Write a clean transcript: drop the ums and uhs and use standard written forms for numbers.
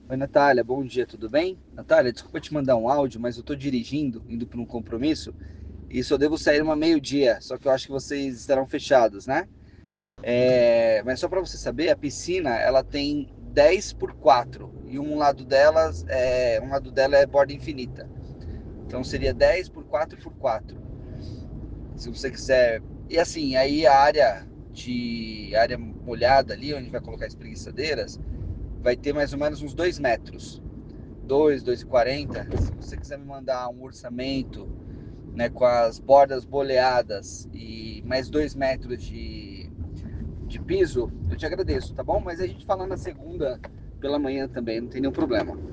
Oi, Natália, bom dia, tudo bem? Natália, desculpa te mandar um áudio, mas eu tô dirigindo, indo para um compromisso e só devo sair uma meio-dia, só que eu acho que vocês estarão fechados, né? Mas só para você saber, a piscina ela tem 10 por 4 e um lado dela é borda infinita. Então seria 10 por 4 por 4. Se você quiser. E assim, aí a área molhada ali, onde vai colocar as espreguiçadeiras, vai ter mais ou menos uns 2 metros. 2,40. Se você quiser me mandar um orçamento, né, com as bordas boleadas e mais 2 metros de piso, eu te agradeço, tá bom? Mas a gente fala na segunda pela manhã também, não tem nenhum problema.